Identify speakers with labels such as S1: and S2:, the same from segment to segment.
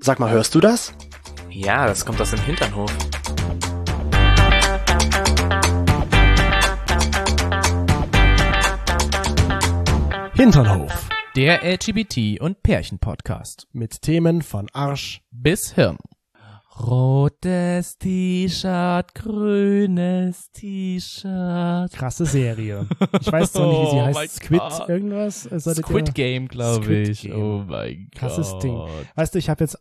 S1: Sag mal, hörst du das?
S2: Ja, das kommt aus dem Hinternhof.
S1: Hinternhof.
S3: Der LGBT- und Pärchen-Podcast.
S1: Mit Themen von Arsch
S3: Bis Hirn. Rotes T-Shirt, grünes T-Shirt.
S1: Krasse Serie. Ich weiß zwar nicht, wie sie
S3: Oh
S1: heißt.
S3: mein
S1: Squid
S3: Gott.
S1: irgendwas?
S3: Squid Game, glaube
S1: Squid
S3: ich.
S1: Game.
S3: Oh mein Gott.
S1: Krasses Ding. Weißt du, ich habe jetzt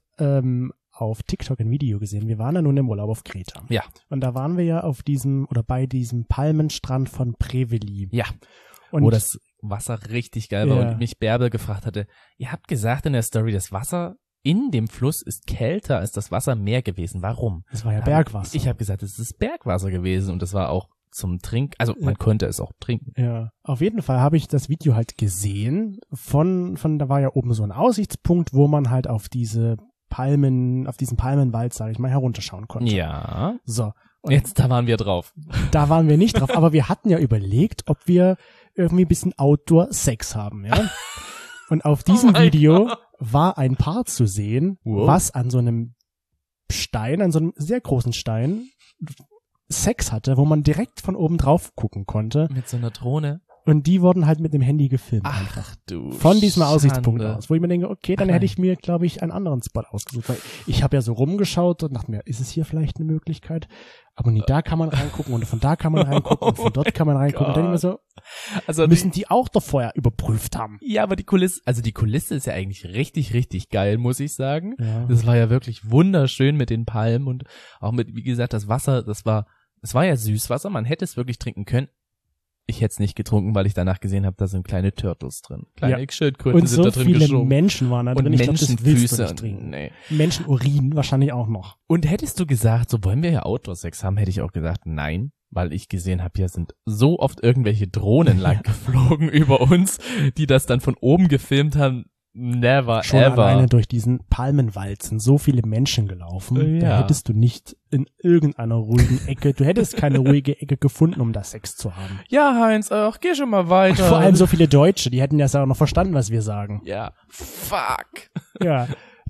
S1: auf TikTok ein Video gesehen. Wir waren ja nun im Urlaub auf Kreta.
S3: Ja.
S1: Und da waren wir ja auf diesem oder bei diesem Palmenstrand von Preveli.
S3: Ja.
S1: Und
S3: Wo das Wasser richtig geil war
S1: Ja.
S3: und mich Bärbel gefragt hatte, ihr habt gesagt in der Story, das Wasser in dem Fluss ist kälter als das Wasser im Meer gewesen. Warum?
S1: das war ja Bergwasser.
S3: Ich habe gesagt, es ist Bergwasser gewesen und das war auch zum Trinken, also man konnte es auch trinken.
S1: Ja, auf jeden Fall habe ich das Video halt gesehen von da war ja oben so ein Aussichtspunkt, wo man halt auf diese Palmen, auf diesen Palmenwald, sage ich mal, herunterschauen konnte.
S3: Ja.
S1: So. Und
S3: Jetzt, da waren wir drauf.
S1: da waren wir nicht drauf, aber wir hatten ja überlegt, ob wir irgendwie ein bisschen Outdoor-Sex haben, ja. Und auf diesem Video war ein Paar zu sehen,
S3: Wow.
S1: was an so einem Stein, an so einem sehr großen Stein Sex hatte, wo man direkt von oben drauf gucken konnte.
S3: Mit so einer Drohne.
S1: Und die wurden halt mit dem Handy gefilmt.
S3: Ach du
S1: Von diesem Aussichtspunkt
S3: Schande.
S1: aus, wo ich mir denke, okay, dann hätte ich mir, glaube ich, einen anderen Spot ausgesucht. Weil ich habe ja so rumgeschaut und dachte mir, ist es hier vielleicht eine Möglichkeit? Aber nee, da kann man reingucken und von da kann man reingucken und von dort kann man reingucken. Und dann denke ich mir so,
S3: Also
S1: müssen die auch doch vorher überprüft haben.
S3: ja, aber die Kulisse ist ja eigentlich richtig, richtig geil, muss ich sagen.
S1: Ja.
S3: Das war ja wirklich wunderschön mit den Palmen und auch mit, wie gesagt, das Wasser, es war ja Süßwasser, man hätte es wirklich trinken können. Ich hätte es nicht getrunken, weil ich danach gesehen habe, da sind kleine Turtles drin. Kleine Schildkröten
S1: Und
S3: sind
S1: so
S3: da drin
S1: viele
S3: geschwommen.
S1: Menschen waren da drin.
S3: Und
S1: Ich glaube, das willst du
S3: Menschenfüße.
S1: nicht trinken.
S3: Nee.
S1: Menschenurin wahrscheinlich auch noch.
S3: Und hättest du gesagt, so wollen wir ja Outdoor-Sex haben, hätte ich auch gesagt, nein, weil ich gesehen habe, hier sind so oft irgendwelche Drohnen lang geflogen über uns, die das dann von oben gefilmt haben. Never
S1: Schon
S3: ever.
S1: alleine durch diesen Palmenwald sind so viele Menschen gelaufen. Da
S3: Ja.
S1: hättest du nicht in irgendeiner ruhigen Ecke, du hättest keine ruhige Ecke gefunden, um da Sex zu haben.
S3: Ja, Heinz, ach, geh schon mal weiter.
S1: Vor allem so viele Deutsche, die hätten das ja auch noch verstanden, was wir sagen.
S3: Ja, fuck.
S1: Ja,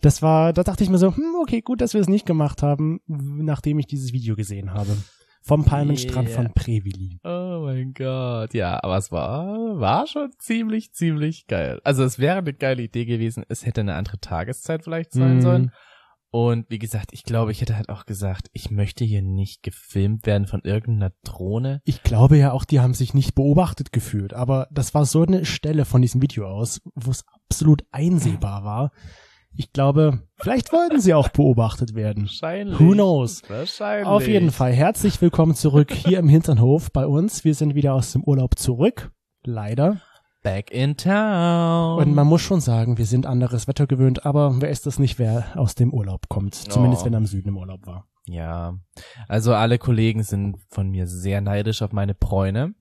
S1: da dachte ich mir so, okay, gut, dass wir es nicht gemacht haben, nachdem ich dieses Video gesehen habe. Vom Palmenstrand
S3: Yeah.
S1: von Preveli.
S3: Oh mein Gott, ja, aber es war schon ziemlich, ziemlich geil. Also es wäre eine geile Idee gewesen, es hätte eine andere Tageszeit vielleicht sein sollen. Und wie gesagt, ich glaube, ich hätte halt auch gesagt, ich möchte hier nicht gefilmt werden von irgendeiner Drohne.
S1: Ich glaube ja auch, die haben sich nicht beobachtet gefühlt, aber das war so eine Stelle von diesem Video aus, wo es absolut einsehbar war. Ich glaube, vielleicht wollten sie auch beobachtet werden.
S3: Wahrscheinlich.
S1: Who knows?
S3: Wahrscheinlich.
S1: Auf jeden Fall herzlich willkommen zurück hier im Hinternhof bei uns. Wir sind wieder aus dem Urlaub zurück, leider.
S3: Back in town.
S1: Und man muss schon sagen, wir sind anderes Wetter gewöhnt, aber wer ist das nicht, wer aus dem Urlaub kommt? Zumindest wenn er im Süden im Urlaub war.
S3: Ja, also alle Kollegen sind von mir sehr neidisch auf meine Bräune.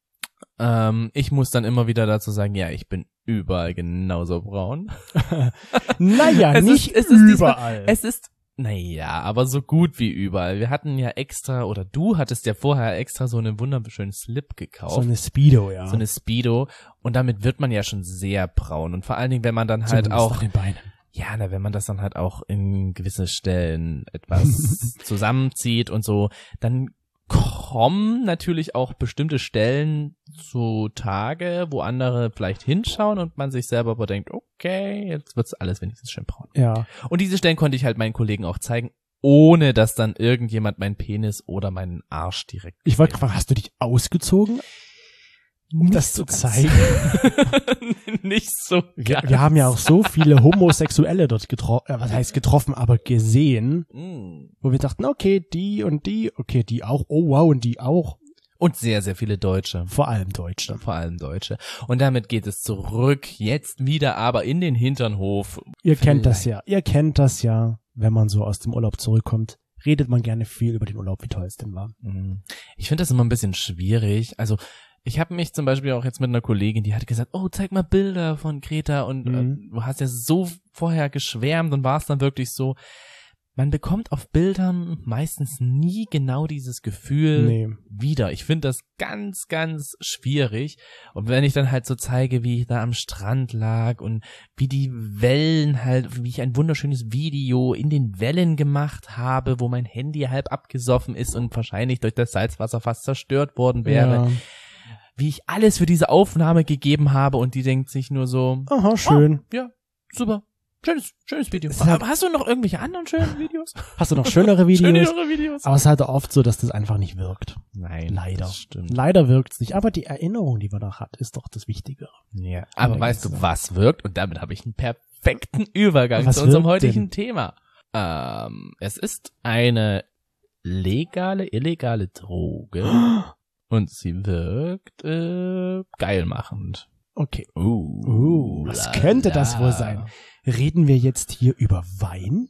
S3: Ich muss dann immer wieder dazu sagen, ja, ich bin überall genauso braun.
S1: Naja, nicht
S3: diesmal-
S1: überall.
S3: Es ist, naja, aber so gut wie überall. Wir hatten ja extra, oder du hattest ja vorher extra so einen wunderschönen Slip gekauft.
S1: So eine Speedo, ja.
S3: So eine Speedo. Und damit wird man ja schon sehr braun. Und vor allen Dingen, wenn man dann halt
S1: Zumindest
S3: auch,
S1: nach den Beinen.
S3: ja, wenn man das dann halt auch in gewisse Stellen etwas zusammenzieht und so, dann kommen natürlich auch bestimmte Stellen zu Tage, wo andere vielleicht hinschauen und man sich selber aber denkt, okay, jetzt wird's alles wenigstens schön braun.
S1: Ja.
S3: Und diese Stellen konnte ich halt meinen Kollegen auch zeigen, ohne dass dann irgendjemand meinen Penis oder meinen Arsch direkt.
S1: Ich wollte fragen, hast du dich ausgezogen, um
S3: Nicht
S1: das
S3: so
S1: zu
S3: ganz.
S1: zeigen?
S3: Nicht so.
S1: Wir haben ja auch so viele Homosexuelle dort getroffen, aber gesehen, wo wir dachten, okay, die und die, okay, die auch, oh wow, und die auch.
S3: Und sehr, sehr viele Deutsche.
S1: Vor allem Deutsche.
S3: Vor allem Deutsche. Und damit geht es zurück, jetzt wieder aber in den Hinternhof.
S1: Ihr kennt das ja, wenn man so aus dem Urlaub zurückkommt, redet man gerne viel über den Urlaub, wie toll es denn war.
S3: Ich finde das immer ein bisschen schwierig. Also ich habe mich zum Beispiel auch jetzt mit einer Kollegin, die hat gesagt, oh, zeig mal Bilder von Kreta und du hast ja so vorher geschwärmt und warst dann wirklich so. man bekommt auf Bildern meistens nie genau dieses Gefühl wieder. Ich finde das ganz, ganz schwierig. Und wenn ich dann halt so zeige, wie ich da am Strand lag und wie die Wellen halt, wie ich ein wunderschönes Video in den Wellen gemacht habe, wo mein Handy halb abgesoffen ist und wahrscheinlich durch das Salzwasser fast zerstört worden wäre.
S1: Ja.
S3: Wie ich alles für diese Aufnahme gegeben habe und die denkt sich nur so,
S1: Aha, schön.
S3: ja, super. Schönes Video.
S1: Halt,
S3: hast du noch irgendwelche anderen schönen Videos?
S1: Hast du noch schönere Videos?
S3: Schönere Videos?
S1: Aber es ist halt oft so, dass das einfach nicht wirkt.
S3: Nein,
S1: Leider.
S3: das stimmt.
S1: Leider wirkt's nicht. Aber die Erinnerung, die man noch hat, ist doch das Wichtige.
S3: Ja. Aber weißt du, was wirkt? Und damit habe ich einen perfekten Übergang zu unserem heutigen Thema. Es ist eine illegale Droge und sie wirkt geilmachend.
S1: Okay. Was könnte das wohl sein? Reden wir jetzt hier über Wein?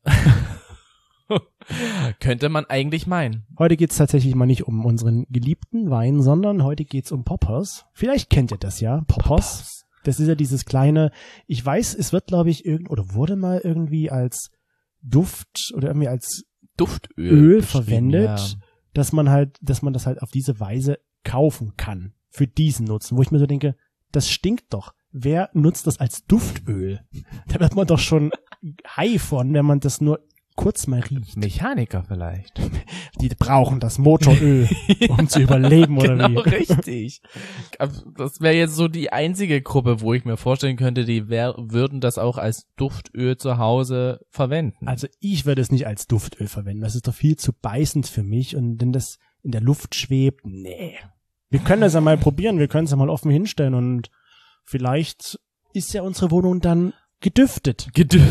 S3: Könnte man eigentlich meinen.
S1: Heute geht's tatsächlich mal nicht um unseren geliebten Wein, sondern heute geht's um Poppers. Vielleicht kennt ihr das ja, Poppers. Das ist ja dieses kleine, ich weiß, es wird glaube ich wurde mal irgendwie als Duft oder irgendwie als Duftöl verwendet, ja. dass man das halt auf diese Weise kaufen kann für diesen Nutzen, wo ich mir so denke, das stinkt doch. Wer nutzt das als Duftöl? Da wird man doch schon high von, wenn man das nur kurz mal riecht.
S3: Mechaniker vielleicht.
S1: Die brauchen das Motoröl, um zu überleben, oder wie?
S3: Genau, richtig. Das wäre jetzt so die einzige Gruppe, wo ich mir vorstellen könnte, die würden das auch als Duftöl zu Hause verwenden.
S1: Also ich würde es nicht als Duftöl verwenden. Das ist doch viel zu beißend für mich. Und wenn das in der Luft schwebt, nee. Wir können das ja mal probieren. Wir können es ja mal offen hinstellen und vielleicht ist ja unsere Wohnung dann gedüftet.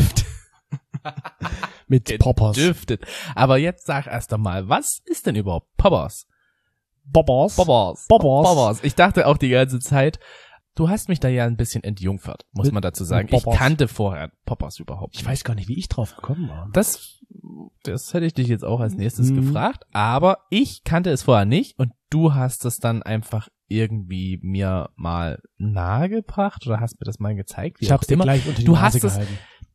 S1: Mit Poppers.
S3: Gedüftet. Aber jetzt sag erst einmal, was ist denn überhaupt Poppers?
S1: Poppers.
S3: Ich dachte auch die ganze Zeit, du hast mich da ja ein bisschen entjungfert, muss man dazu sagen. Ich kannte vorher Poppers überhaupt nicht.
S1: Ich weiß gar nicht, wie ich drauf gekommen war.
S3: Das hätte ich dich jetzt auch als nächstes gefragt, aber ich kannte es vorher nicht und du hast es dann einfach irgendwie mir mal nahegebracht oder hast mir das mal gezeigt.
S1: Ich hab's dir gleich unter die Nase gehalten.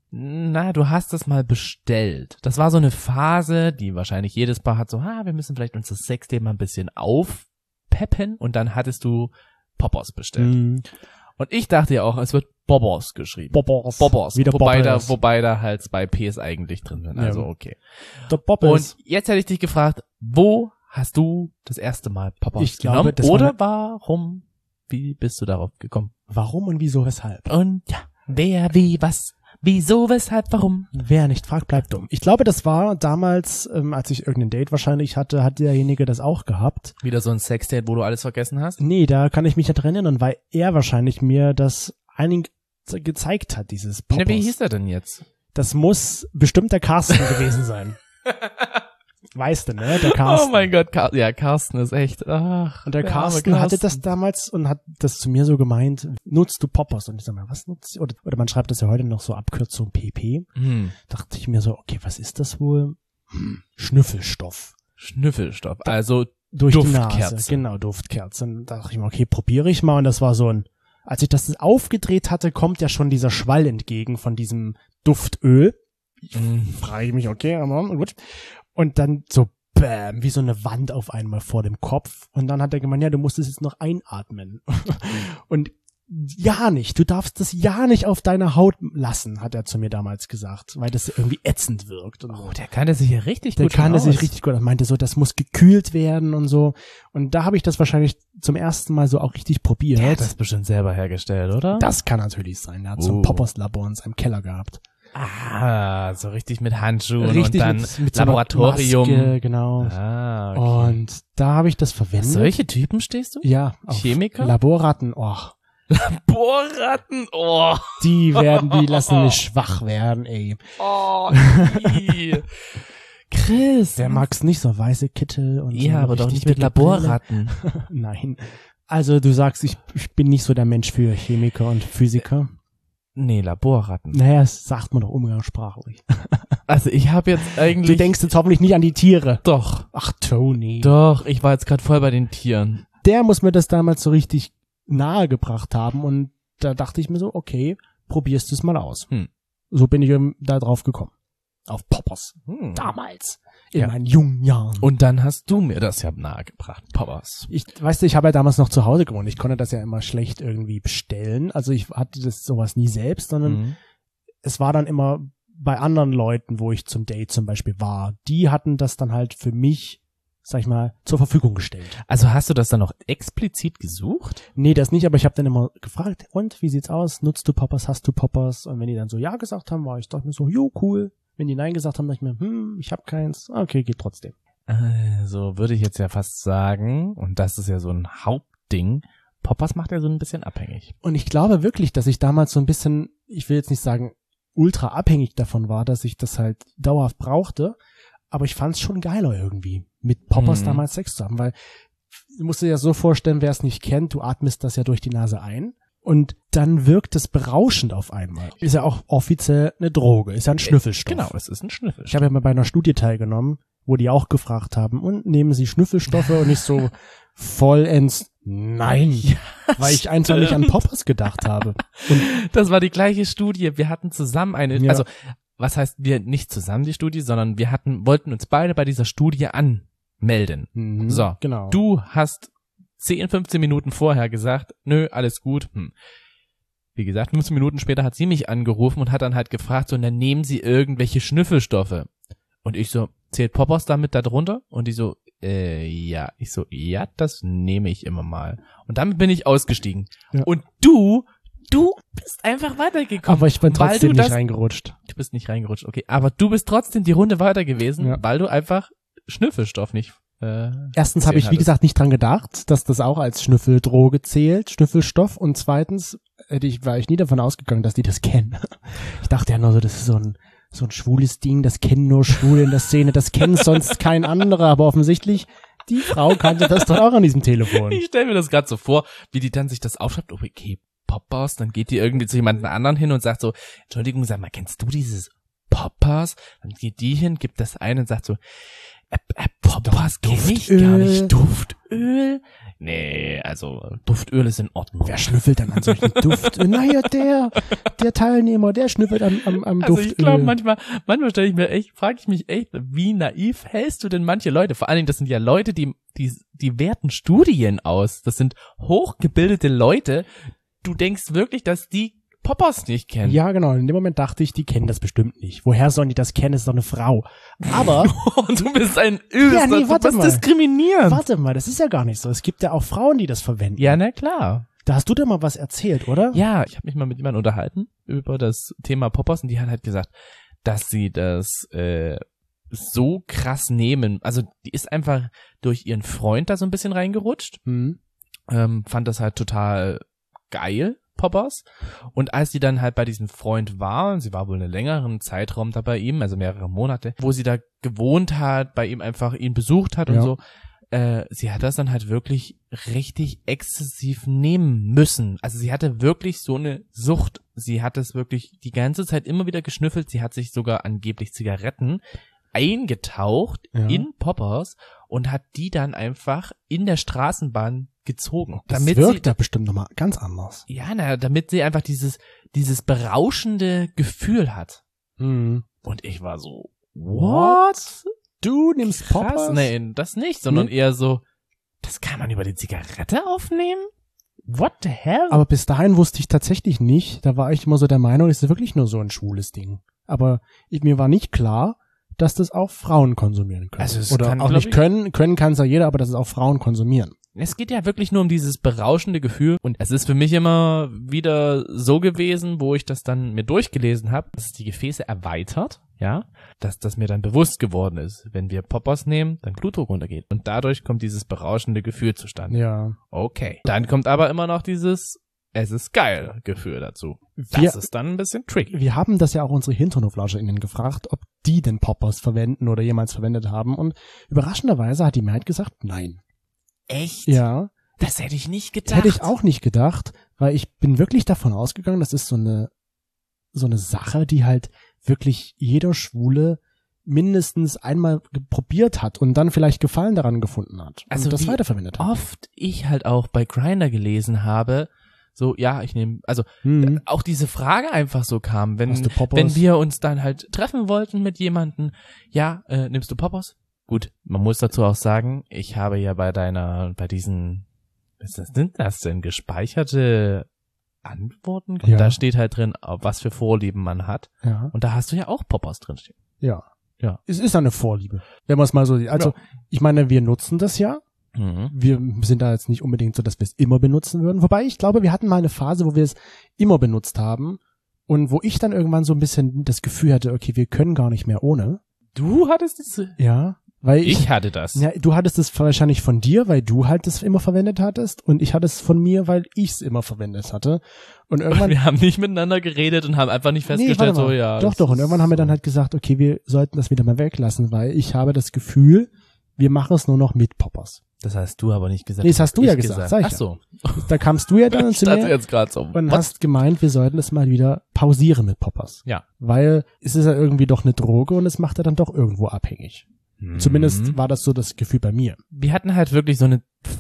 S3: Du hast es mal bestellt. Das war so eine Phase, die wahrscheinlich jedes Paar hat so, wir müssen vielleicht unser Sexthema ein bisschen aufpeppen und dann hattest du Poppers bestellt. Und ich dachte ja auch, es wird Bobbers geschrieben. Bobbers.
S1: Wieder
S3: wobei da halt 2 Ps eigentlich drin sind. Also okay. Und jetzt hätte ich dich gefragt, wo hast du das erste Mal Poppers genommen? Oder warum? Wie bist du darauf gekommen?
S1: Warum und wieso, weshalb?
S3: Und ja, wer, wie, was, wieso, weshalb, warum?
S1: Wer nicht fragt, bleibt dumm. Ich glaube, das war damals, als ich irgendein Date wahrscheinlich hatte, hat derjenige das auch gehabt.
S3: Wieder so ein Sexdate, wo du alles vergessen hast?
S1: Nee, da kann ich mich nicht erinnern, weil er wahrscheinlich mir das gezeigt hat, dieses Poppers.
S3: Ja, wie hieß er denn jetzt?
S1: Das muss bestimmt der Carsten gewesen sein. Weißt du, ne? Der Carsten.
S3: Oh mein Gott, Carsten ist echt. Ach,
S1: und der Carsten hatte das damals und hat das zu mir so gemeint, nutzt du Poppers? Und ich sag mal, was nutzt du? Oder man schreibt das ja heute noch so Abkürzung PP. Dachte ich mir so, okay, was ist das wohl? Schnüffelstoff,
S3: also
S1: durch
S3: Duftkerze.
S1: Die Nase. Genau, Duftkerze. Und dachte ich mir, okay, probiere ich mal. Und das war so als ich das aufgedreht hatte, kommt ja schon dieser Schwall entgegen von diesem Duftöl. Frage ich mich, okay, aber gut. Und dann so bam, wie so eine Wand auf einmal vor dem Kopf. Und dann hat er gemeint, ja, du musst es jetzt noch einatmen. Und ja nicht, du darfst das ja nicht auf deiner Haut lassen, hat er zu mir damals gesagt, weil das irgendwie ätzend wirkt. Und so.
S3: Der kannte sich ja richtig gut aus.
S1: Der kannte sich richtig gut aus. Er meinte so, das muss gekühlt werden und so. Und da habe ich das wahrscheinlich zum ersten Mal so auch richtig probiert.
S3: Der hat das bestimmt selber hergestellt, oder?
S1: Das kann natürlich sein. Er hat so ein Poppers-Labor in seinem Keller gehabt.
S3: So richtig mit Handschuhen
S1: richtig
S3: und dann
S1: mit
S3: Laboratorium.
S1: So Maske, genau.
S3: Okay.
S1: Und da habe ich das verwendet.
S3: Solche Typen stehst du?
S1: Ja.
S3: Chemiker?
S1: Laborratten,
S3: Laborratten,
S1: Die lassen mich schwach werden, ey.
S3: Chris.
S1: Wer mag's nicht, so weiße Kittel und so.
S3: Ja, aber doch nicht mit Laborratten.
S1: Nein. Also du sagst, ich bin nicht so der Mensch für Chemiker und Physiker.
S3: Nee, Laborratten.
S1: Naja, das sagt man doch umgangssprachlich.
S3: Also ich habe jetzt eigentlich...
S1: Du denkst jetzt hoffentlich nicht an die Tiere.
S3: Doch.
S1: Ach, Tony.
S3: Doch, ich war jetzt gerade voll bei den Tieren.
S1: Der muss mir das damals so richtig nahegebracht haben und da dachte ich mir so, okay, probierst du es mal aus. So bin ich da drauf gekommen. Auf Poppers.
S3: Hm.
S1: Damals. In
S3: Ja.
S1: meinen jungen Jahren.
S3: Und dann hast du mir das ja nahegebracht, Poppers.
S1: Ich habe ja damals noch zu Hause gewohnt. Ich konnte das ja immer schlecht irgendwie bestellen. Also ich hatte das sowas nie selbst, sondern
S3: Mhm.
S1: es war dann immer bei anderen Leuten, wo ich zum Date zum Beispiel war. Die hatten das dann halt für mich, sag ich mal, zur Verfügung gestellt.
S3: Also hast du das dann noch explizit gesucht?
S1: Nee, das nicht, aber ich habe dann immer gefragt, und, wie sieht's aus? Nutzt du Poppers? Hast du Poppers? Und wenn die dann so ja gesagt haben, dachte mir so, jo, cool. Wenn die nein gesagt haben, dachte ich mir, ich habe keins. Okay, geht trotzdem.
S3: Also würde ich jetzt ja fast sagen, und das ist ja so ein Hauptding, Poppers macht ja so ein bisschen abhängig.
S1: Und ich glaube wirklich, dass ich damals so ein bisschen, ich will jetzt nicht sagen, ultra abhängig davon war, dass ich das halt dauerhaft brauchte, aber ich fand's schon geiler irgendwie, mit Poppers damals Sex zu haben, weil du musst dir ja so vorstellen, wer es nicht kennt, du atmest das ja durch die Nase ein und dann wirkt es berauschend auf einmal. Ist ja auch offiziell eine Droge, ist ja ein Schnüffelstoff.
S3: Genau, es ist ein Schnüffelstoff.
S1: Ich habe ja mal bei einer Studie teilgenommen, wo die auch gefragt haben, und nehmen Sie Schnüffelstoffe? Und ich so vollends nein, weil ich einfach nicht an Poppers gedacht habe. Und
S3: Das war die gleiche Studie. Wir hatten zusammen
S1: Ja.
S3: also was heißt wir nicht zusammen die Studie, sondern wir wollten uns beide bei dieser Studie anmelden. So,
S1: genau.
S3: Du hast 10, 15 Minuten vorher gesagt, nö, alles gut. Wie gesagt, 15 Minuten später hat sie mich angerufen und hat dann halt gefragt, so, dann nehmen Sie irgendwelche Schnüffelstoffe. Und ich so, zählt Poppers damit da drunter? Und die so, ja. Ich so, ja, das nehme ich immer mal. Und damit bin ich ausgestiegen.
S1: Ja.
S3: Und du bist einfach weitergekommen.
S1: Aber ich bin
S3: weil
S1: trotzdem
S3: du
S1: nicht
S3: das-
S1: reingerutscht.
S3: Du bist nicht reingerutscht, okay. Aber du bist trotzdem die Runde weiter gewesen,
S1: Ja.
S3: weil du einfach Schnüffelstoff nicht
S1: Erstens habe ich, wie
S3: hattest.
S1: gesagt, nicht dran gedacht, dass das auch als Schnüffeldroge zählt, Schnüffelstoff. Und zweitens war ich nie davon ausgegangen, dass die das kennen. Ich dachte ja nur so, das ist so ein schwules Ding, das kennen nur Schwule in der Szene, das kennt sonst kein anderer. Aber offensichtlich, die Frau kannte das doch auch an diesem Telefon.
S3: Ich stelle mir das gerade so vor, wie die dann sich das aufschreibt. Oh, okay, Poppers. Dann geht die irgendwie zu jemand anderen hin und sagt so, Entschuldigung, sag mal, kennst du dieses Poppers? Dann geht die hin, gibt das ein und sagt so, Poppers kenne ich
S1: Duftöl.
S3: gar nicht. Duftöl? Nee, also Duftöl ist in Ordnung.
S1: Wer schnüffelt dann an solchen Duft? Naja, der Teilnehmer, der schnüffelt am
S3: Also
S1: Duftöl.
S3: ich glaube, manchmal frage ich mich echt, wie naiv hältst du denn manche Leute? Vor allen Dingen, das sind ja Leute, die werten Studien aus. Das sind hochgebildete Leute. Du denkst wirklich, dass die Poppers nicht kennen.
S1: Ja, genau. In dem Moment dachte ich, die kennen das bestimmt nicht. Woher sollen die das kennen? Ist doch eine Frau. Aber,
S3: Und du bist ein Übelster,
S1: Ja, nee,
S3: du
S1: warte
S3: bist
S1: mal.
S3: diskriminierend.
S1: warte mal, das ist ja gar nicht so. Es gibt ja auch Frauen, die das verwenden.
S3: Ja, na klar.
S1: Da hast du dir mal was erzählt, oder?
S3: Ja, ich habe mich mal mit jemandem unterhalten über das Thema Poppers und die hat halt gesagt, dass sie das so krass nehmen. Also die ist einfach durch ihren Freund da so ein bisschen reingerutscht,
S1: Hm.
S3: fand das halt total geil, Poppers. Und als sie dann halt bei diesem Freund war, und sie war wohl einen längeren Zeitraum da bei ihm, also mehrere Monate, wo sie da gewohnt hat, bei ihm einfach ihn besucht hat und
S1: Ja.
S3: so, sie hat das dann halt wirklich richtig exzessiv nehmen müssen. Also sie hatte wirklich so eine Sucht. Sie hat es wirklich die ganze Zeit immer wieder geschnüffelt. Sie hat sich sogar angeblich Zigaretten eingetaucht
S1: Ja.
S3: in Poppers und hat die dann einfach in der Straßenbahn gezogen.
S1: Das wirkt da bestimmt nochmal ganz anders.
S3: Damit sie einfach dieses berauschende Gefühl hat.
S1: Hm.
S3: Und ich war so, what?
S1: Du nimmst
S3: Krass.
S1: Poppers?
S3: Nee, das nicht, sondern
S1: Nee?
S3: eher so, das kann man über die Zigarette aufnehmen? What the hell?
S1: Aber bis dahin wusste ich tatsächlich nicht. Da war ich immer so der Meinung, es ist wirklich nur so ein schwules Ding. Aber mir war nicht klar, dass das auch Frauen konsumieren können.
S3: Also es
S1: Oder
S3: kann,
S1: auch
S3: glaub
S1: nicht können kann es ja jeder, aber dass es auch Frauen konsumieren.
S3: Es geht ja wirklich nur um dieses berauschende Gefühl und es ist für mich immer wieder so gewesen, wo ich das dann mir durchgelesen habe, dass es die Gefäße erweitert, ja, dass das mir dann bewusst geworden ist, wenn wir Poppers nehmen, dann Blutdruck runtergeht und dadurch kommt dieses berauschende Gefühl zustande.
S1: Ja.
S3: Okay. Dann kommt aber immer noch dieses es ist geil Gefühl dazu. Das
S1: Wir-
S3: ist dann ein bisschen tricky.
S1: Wir haben das ja auch unsere HinternhoflauscherInnen gefragt, ob die den Poppers verwenden oder jemals verwendet haben. Und überraschenderweise hat die Mehrheit gesagt, nein.
S3: Echt?
S1: Ja,
S3: Das hätte ich nicht gedacht.
S1: hätte ich auch nicht gedacht, weil ich bin wirklich davon ausgegangen, das ist so eine Sache, die halt wirklich jeder Schwule mindestens einmal probiert hat und dann vielleicht Gefallen daran gefunden hat
S3: Also
S1: und das
S3: wie
S1: weiterverwendet hat.
S3: Oft ich halt auch bei Grindr gelesen habe, so, ja, ich nehme, also auch diese Frage einfach so kam, wenn
S1: Hast du Poppers?
S3: wenn wir uns dann halt treffen wollten mit jemandem, ja, nimmst du Poppers? Gut, man muss dazu auch sagen, ich habe ja bei diesen, sind das denn gespeicherte Antworten?
S1: Ja.
S3: Da steht halt drin, was für Vorlieben man hat.
S1: Ja.
S3: Und da hast du ja auch Poppers drinstehen.
S1: Ja.
S3: Ja.
S1: Es ist eine Vorliebe, wenn man es mal so sieht. Also, ich meine, wir nutzen das ja.
S3: Mhm.
S1: Wir sind da jetzt nicht unbedingt so, dass wir es immer benutzen würden. Wobei, ich glaube, wir hatten mal eine Phase, wo wir es immer benutzt haben und wo ich dann irgendwann so ein bisschen das Gefühl hatte, okay, wir können gar nicht mehr ohne.
S3: Du hattest es?
S1: Ja, weil
S3: Ich hatte das.
S1: Ja, du hattest es wahrscheinlich von dir, weil du halt das immer verwendet hattest und ich hatte es von mir, weil ich es immer verwendet hatte. Und irgendwann
S3: Wir haben nicht miteinander geredet und haben einfach nicht festgestellt,
S1: warte mal.
S3: so, ja.
S1: Doch,
S3: das
S1: doch. Und
S3: ist
S1: irgendwann haben wir dann
S3: so.
S1: halt gesagt, okay, wir sollten das wieder mal weglassen, weil ich habe das Gefühl, wir machen es nur noch mit Poppers.
S3: Das hast du aber nicht gesagt.
S1: Nee, das hast du ja
S3: ich
S1: gesagt, sag ich
S3: Ach
S1: ja.
S3: so.
S1: Da kamst du ja dann
S3: Ich
S1: zu
S3: dachte
S1: mir
S3: jetzt gerade so.
S1: und
S3: was?
S1: hast gemeint, wir sollten es mal wieder pausieren mit Poppers.
S3: Ja.
S1: Weil es ist ja irgendwie doch eine Droge und es macht ja dann doch irgendwo abhängig. Zumindest war das so das Gefühl bei mir.
S3: Wir hatten halt wirklich so eine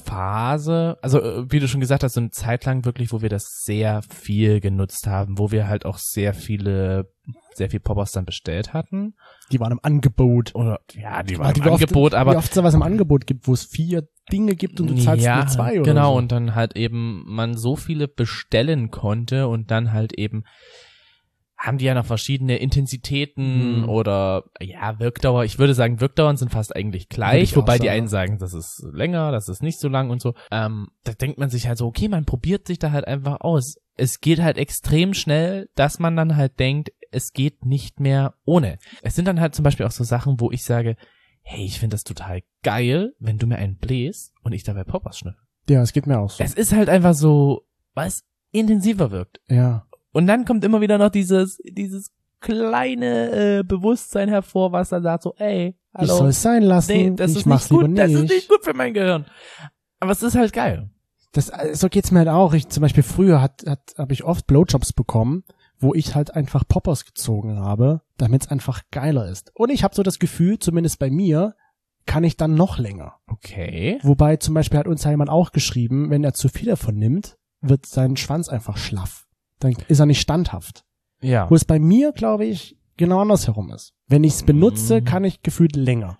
S3: Phase, also wie du schon gesagt hast, so eine Zeit lang wirklich, wo wir das sehr viel genutzt haben, wo wir halt auch sehr viel Poppers dann bestellt hatten.
S1: Die waren im Angebot.
S3: Oder, ja, die
S1: Wie
S3: waren im
S1: oft-
S3: Angebot, aber
S1: Wie oft es da was im Angebot gibt, wo es 4 Dinge gibt und du zahlst
S3: ja,
S1: nur 2 oder
S3: genau,
S1: so.
S3: und dann halt eben man so viele bestellen konnte und dann halt eben haben die ja noch verschiedene Intensitäten oder ja, Wirkdauer. Ich würde sagen, Wirkdauern sind fast eigentlich
S1: Würde
S3: gleich,
S1: ich auch
S3: wobei die
S1: sagen.
S3: einen sagen, das ist länger, das ist nicht so lang und so. Da denkt man sich halt so, okay, man probiert sich da halt einfach aus. Es geht halt extrem schnell, dass man dann halt denkt, es geht nicht mehr ohne. Es sind dann halt zum Beispiel auch so Sachen, wo ich sage, hey, ich finde das total geil, wenn du mir einen bläst und ich dabei Poppers schnüffel.
S1: Ja, es geht mir auch so.
S3: Es ist halt einfach so, was intensiver wirkt.
S1: Ja.
S3: Und dann kommt immer wieder noch dieses kleine Bewusstsein hervor, was dann sagt so, ey,
S1: Ich
S3: hallo,
S1: soll es sein lassen.
S3: nee, das
S1: ich
S3: ist
S1: mach's
S3: nicht
S1: lieber
S3: gut,
S1: nicht.
S3: das ist nicht gut für mein Gehirn. Aber es ist halt geil.
S1: So geht's mir halt auch. Zum Beispiel früher habe ich oft Blowjobs bekommen, wo ich halt einfach Poppers gezogen habe, damit's einfach geiler ist. Und ich habe so das Gefühl, zumindest bei mir, kann ich dann noch länger.
S3: Okay.
S1: Wobei zum Beispiel hat uns ja jemand auch geschrieben, wenn er zu viel davon nimmt, wird sein Schwanz einfach schlaff. Dann ist er nicht standhaft.
S3: Ja.
S1: Wo es bei mir, glaube ich, genau andersherum ist. Wenn ich es benutze, kann ich gefühlt länger.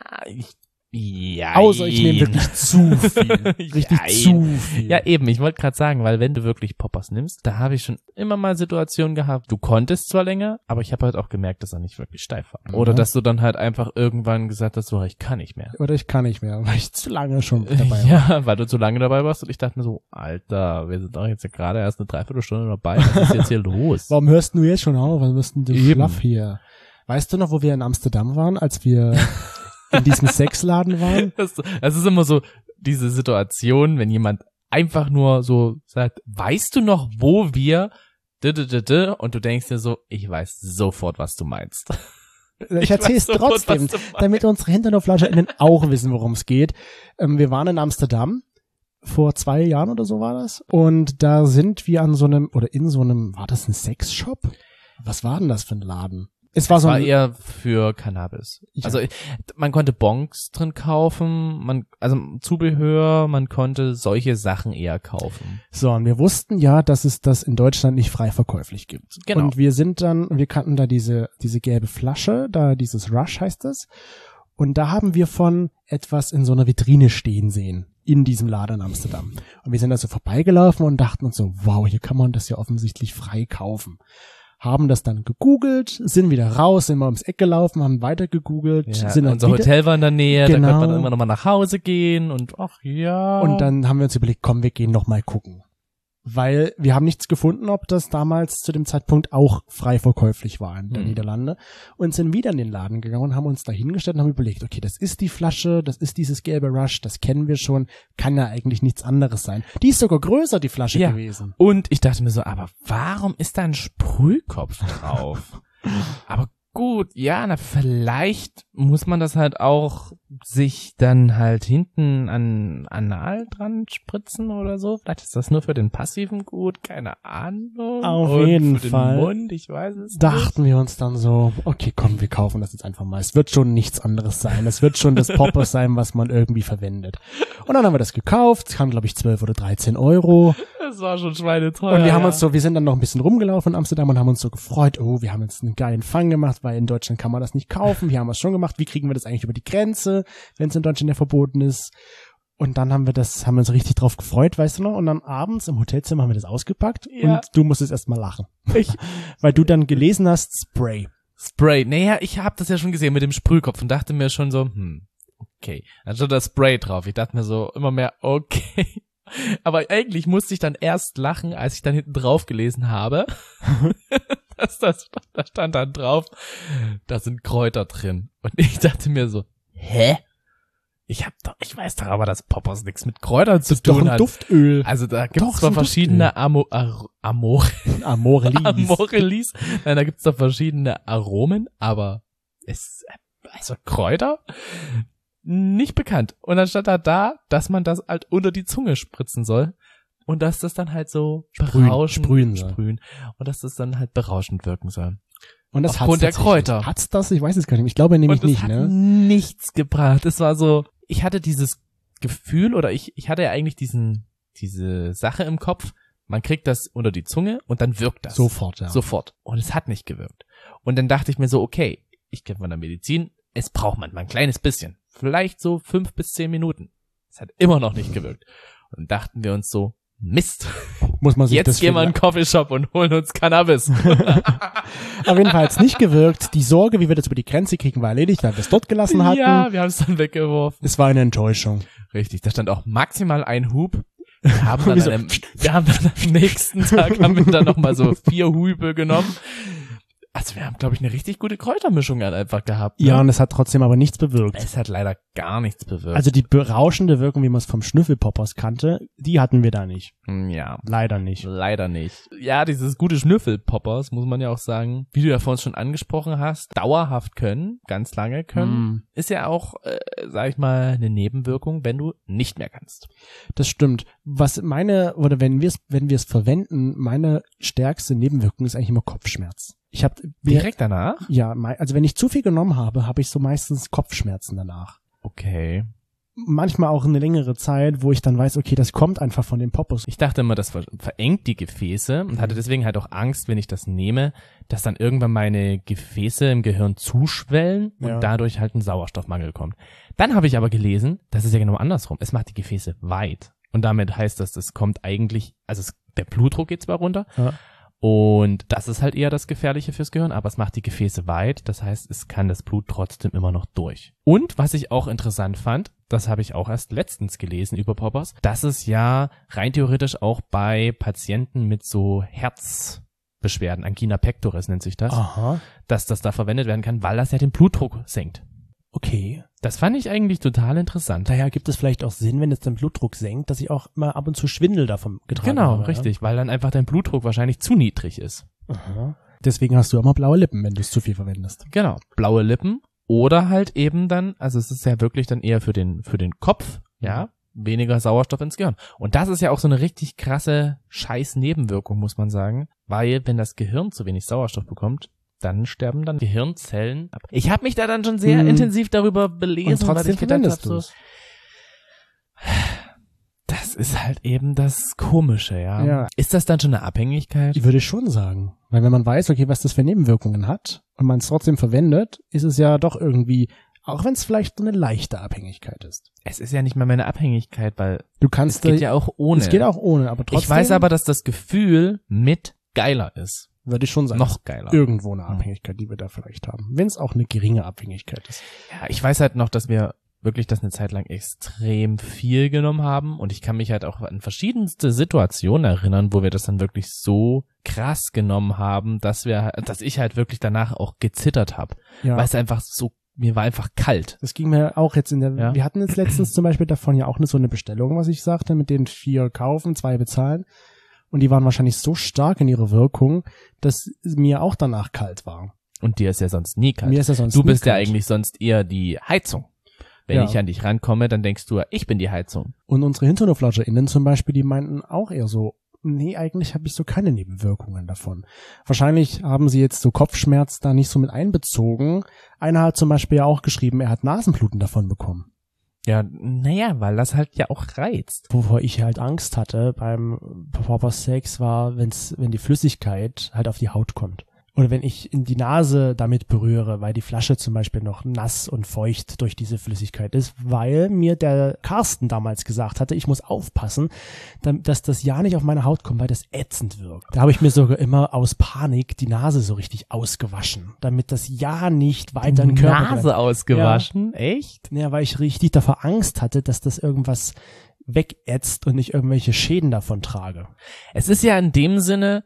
S3: Ja.
S1: Außer ich nehme wirklich zu viel. Richtig
S3: Jein.
S1: zu viel.
S3: Ja, eben, ich wollte gerade sagen, weil wenn du wirklich Poppers nimmst, da habe ich schon immer mal Situationen gehabt, du konntest zwar länger, aber ich habe halt auch gemerkt, dass er nicht wirklich steif war. Oder
S1: Ja.
S3: dass du dann halt einfach irgendwann gesagt hast, so, ich kann nicht mehr.
S1: Oder ich kann nicht mehr, weil ich zu lange schon dabei war.
S3: Ja, weil du zu lange dabei warst und ich dachte mir so, Alter, wir sind doch jetzt gerade erst eine Dreiviertelstunde dabei, was ist jetzt hier los?
S1: Warum hörst du jetzt schon auf? Was bist denn du
S3: Eben.
S1: schlaff hier? Weißt du noch, wo wir in Amsterdam waren, als wir in diesem Sexladen waren?
S3: Das ist immer so diese Situation, wenn jemand einfach nur so sagt, weißt du noch, wo wir und du denkst dir so, ich weiß sofort, was du meinst.
S1: Ich erzähle es
S3: weiß sofort,
S1: trotzdem,
S3: was du meinst.
S1: damit unsere HinternoflauscherInnen auch wissen, worum es geht. Wir waren in Amsterdam. Vor 2 Jahren oder so war das. Und da sind wir in so einem, war das ein Sexshop? Was war denn das für ein Laden? Es war
S3: Das
S1: so
S3: war
S1: ein,
S3: eher für Cannabis.
S1: Ja.
S3: Also man konnte Bongs drin kaufen, also Zubehör, man konnte solche Sachen eher kaufen.
S1: so, und wir wussten ja, dass es das in Deutschland nicht frei verkäuflich gibt.
S3: Genau.
S1: Und wir kannten da diese gelbe Flasche, da dieses Rush heißt es. Und da haben wir von etwas in so einer Vitrine stehen sehen. In diesem Laden in Amsterdam. Und wir sind da so vorbeigelaufen und dachten uns so, wow, hier kann man das ja offensichtlich frei kaufen. Haben das dann gegoogelt, sind wieder raus, sind mal ums Eck gelaufen, haben weiter gegoogelt,
S3: Ja,
S1: sind dann
S3: unser
S1: wieder,
S3: Hotel war in der Nähe,
S1: Genau.
S3: da konnte man dann immer noch mal nach Hause gehen und ach ja.
S1: und dann haben wir uns überlegt, komm, wir gehen noch mal gucken. Weil wir haben nichts gefunden, ob das damals zu dem Zeitpunkt auch frei verkäuflich war in der Niederlande. Und sind wieder in den Laden gegangen und haben uns da hingestellt und haben überlegt, okay, das ist die Flasche, das ist dieses gelbe Rush, das kennen wir schon, kann ja eigentlich nichts anderes sein. Die ist sogar größer, die Flasche
S3: Ja.
S1: gewesen.
S3: Und ich dachte mir so, aber warum ist da ein Sprühkopf drauf? Aber gut, ja, na vielleicht muss man das halt auch sich dann halt hinten an Anal dran spritzen oder so. Vielleicht ist das nur für den Passiven gut, keine Ahnung.
S1: Auf jeden
S3: für
S1: Fall.
S3: Den Mund, ich weiß es
S1: Dachten wir uns dann so, okay, komm, wir kaufen das jetzt einfach mal. Es wird schon nichts anderes sein. Es wird schon das Poppers sein, was man irgendwie verwendet. Und dann haben wir das gekauft. Es kam, glaube ich, 12 oder 13 Euro.
S3: Das war schon schweineteuer.
S1: Und wir haben uns so, wir sind dann noch ein bisschen rumgelaufen in Amsterdam und haben uns so gefreut, oh, wir haben jetzt einen geilen Fang gemacht, weil in Deutschland kann man das nicht kaufen. Wir haben es schon gemacht. Wie kriegen wir das eigentlich über die Grenze, wenn es in Deutschland ja verboten ist? Und dann haben wir uns richtig drauf gefreut, weißt du noch? Und dann abends im Hotelzimmer haben wir das ausgepackt und du musstest erst mal lachen. Weil du dann gelesen hast, Spray.
S3: Naja, ich habe das ja schon gesehen mit dem Sprühkopf und dachte mir schon so, okay. Dann stand da Spray drauf. Ich dachte mir so immer mehr, okay. Aber eigentlich musste ich dann erst lachen, als ich dann hinten drauf gelesen habe. Da stand dann drauf, da sind Kräuter drin. Und ich dachte mir so, hä? Ich weiß doch aber, dass Poppers nichts mit Kräutern zu tun
S1: Doch ein
S3: hat.
S1: Duftöl.
S3: Also da gibt es zwar verschiedene Amorelis. Nein, da gibt es doch verschiedene Aromen, aber also Kräuter? Nicht bekannt. Und dann stand da, dass man das halt unter die Zunge spritzen soll und dass das dann halt so
S1: sprühen.
S3: Und dass das dann halt berauschend wirken soll.
S1: Und das
S3: aufgrund der Kräuter.
S1: Hat's das? Ich weiß es gar nicht. Ich glaube nämlich nicht,
S3: hat
S1: ne?
S3: Nichts gebracht. Es war so, ich hatte dieses Gefühl oder ich hatte ja eigentlich diese Sache im Kopf, man kriegt das unter die Zunge und dann wirkt das.
S1: Sofort, ja.
S3: Sofort. Und es hat nicht gewirkt. Und dann dachte ich mir so, okay, ich kenne von der Medizin, es braucht manchmal ein kleines bisschen. Vielleicht so 5 bis 10 Minuten. Es hat immer noch nicht gewirkt. Und dann dachten wir uns so, Mist.
S1: Muss man sich
S3: jetzt gehen wir in einen Coffeeshop und holen uns Cannabis.
S1: Auf jeden Fall hat's nicht gewirkt. Die Sorge, wie wir das über die Grenze kriegen, war erledigt, weil wir es dort gelassen hatten.
S3: Ja, wir haben es dann weggeworfen.
S1: Es war eine Enttäuschung.
S3: Richtig, da stand auch maximal ein Hub. Wir haben dann am nächsten Tag noch mal so 4 Hübe genommen. Also wir haben, glaube ich, eine richtig gute Kräutermischung einfach gehabt. Ne?
S1: Ja, und es hat trotzdem aber nichts bewirkt.
S3: Es hat leider gar nichts bewirkt.
S1: Also die berauschende Wirkung, wie man es vom Schnüffelpoppers kannte, die hatten wir da nicht.
S3: Ja.
S1: Leider nicht.
S3: Leider nicht. Ja, dieses gute Schnüffelpoppers, muss man ja auch sagen, wie du ja vorhin schon angesprochen hast, dauerhaft können, ganz lange können, ist ja auch, sag ich mal, eine Nebenwirkung, wenn du nicht mehr kannst.
S1: Das stimmt. Wenn wir es verwenden, meine stärkste Nebenwirkung ist eigentlich immer Kopfschmerz.
S3: Direkt danach?
S1: Ja, also wenn ich zu viel genommen habe, habe ich so meistens Kopfschmerzen danach.
S3: Okay.
S1: Manchmal auch eine längere Zeit, wo ich dann weiß, okay, das kommt einfach von den Poppers.
S3: Ich dachte immer, das verengt die Gefäße und hatte deswegen halt auch Angst, wenn ich das nehme, dass dann irgendwann meine Gefäße im Gehirn zuschwellen und dadurch halt ein Sauerstoffmangel kommt. Dann habe ich aber gelesen, das ist ja genau andersrum. Es macht die Gefäße weit. Und damit heißt das kommt eigentlich, der Blutdruck geht zwar runter, und das ist halt eher das Gefährliche fürs Gehirn, aber es macht die Gefäße weit, das heißt, es kann das Blut trotzdem immer noch durch. Und was ich auch interessant fand, das habe ich auch erst letztens gelesen über Poppers, dass es ja rein theoretisch auch bei Patienten mit so Herzbeschwerden, Angina pectoris nennt sich das, dass das da verwendet werden kann, weil das ja den Blutdruck senkt.
S1: Okay.
S3: Das fand ich eigentlich total interessant.
S1: Daher gibt es vielleicht auch Sinn, wenn es den Blutdruck senkt, dass ich auch mal ab und zu Schwindel davon getragen habe.
S3: Genau, richtig, weil dann einfach dein Blutdruck wahrscheinlich zu niedrig ist.
S1: Aha. Deswegen hast du immer blaue Lippen, wenn du es zu viel verwendest.
S3: Genau, blaue Lippen oder halt eben dann, also es ist ja wirklich dann eher für den Kopf, ja, weniger Sauerstoff ins Gehirn. Und das ist ja auch so eine richtig krasse Scheiß-Nebenwirkung, muss man sagen, weil wenn das Gehirn zu wenig Sauerstoff bekommt, dann sterben dann Gehirnzellen ab. Ich habe mich da dann schon sehr intensiv darüber belesen, weil ich gedacht habe, so, das ist halt eben das Komische, ja. Ist das dann schon eine Abhängigkeit?
S1: Ich würde schon sagen. Weil wenn man weiß, okay, was das für Nebenwirkungen hat und man es trotzdem verwendet, ist es ja doch irgendwie, auch wenn es vielleicht so eine leichte Abhängigkeit ist.
S3: Es ist ja nicht mal meine Abhängigkeit, weil
S1: es
S3: geht ja auch ohne.
S1: Es geht auch ohne, aber trotzdem.
S3: Ich weiß aber, dass das Gefühl mit geiler ist.
S1: Würde ich schon sagen.
S3: Noch geiler.
S1: Irgendwo eine Abhängigkeit, die wir da vielleicht haben. Wenn es auch eine geringe Abhängigkeit ist.
S3: Ja, ich weiß halt noch, dass wir wirklich das eine Zeit lang extrem viel genommen haben und ich kann mich halt auch an verschiedenste Situationen erinnern, wo wir das dann wirklich so krass genommen haben, dass ich halt wirklich danach auch gezittert habe. Ja. Weil es einfach so, mir war einfach kalt.
S1: Das ging mir auch jetzt wir hatten jetzt letztens zum Beispiel davon ja auch so eine Bestellung, was ich sagte, mit den 4 kaufen, 2 bezahlen. Und die waren wahrscheinlich so stark in ihrer Wirkung, dass mir auch danach kalt war.
S3: Und dir ist ja sonst nie kalt.
S1: Mir ist ja sonst
S3: Du bist
S1: nie
S3: ja
S1: kalt.
S3: eigentlich sonst eher die Heizung. Wenn
S1: Ja.
S3: ich an dich rankomme, dann denkst du, ich bin die Heizung.
S1: Und unsere HinterhoflauscherInnen zum Beispiel, die meinten auch eher so, nee, eigentlich habe ich so keine Nebenwirkungen davon. Wahrscheinlich haben sie jetzt so Kopfschmerz da nicht so mit einbezogen. Einer hat zum Beispiel ja auch geschrieben, er hat Nasenbluten davon bekommen.
S3: Ja, naja, weil das halt ja auch reizt.
S1: Wovor ich halt Angst hatte beim Poppers Sex war, wenn die Flüssigkeit halt auf die Haut kommt. Oder wenn ich in die Nase damit berühre, weil die Flasche zum Beispiel noch nass und feucht durch diese Flüssigkeit ist, weil mir der Carsten damals gesagt hatte, ich muss aufpassen, dass das ja nicht auf meine Haut kommt, weil das ätzend wirkt. Da habe ich mir sogar immer aus Panik die Nase so richtig ausgewaschen, damit das ja nicht weiter in den Körper
S3: Nase
S1: bleibt.
S3: ausgewaschen? Echt?
S1: Ja, weil ich richtig davor Angst hatte, dass das irgendwas wegätzt und ich irgendwelche Schäden davon trage.
S3: Es ist ja in dem Sinne,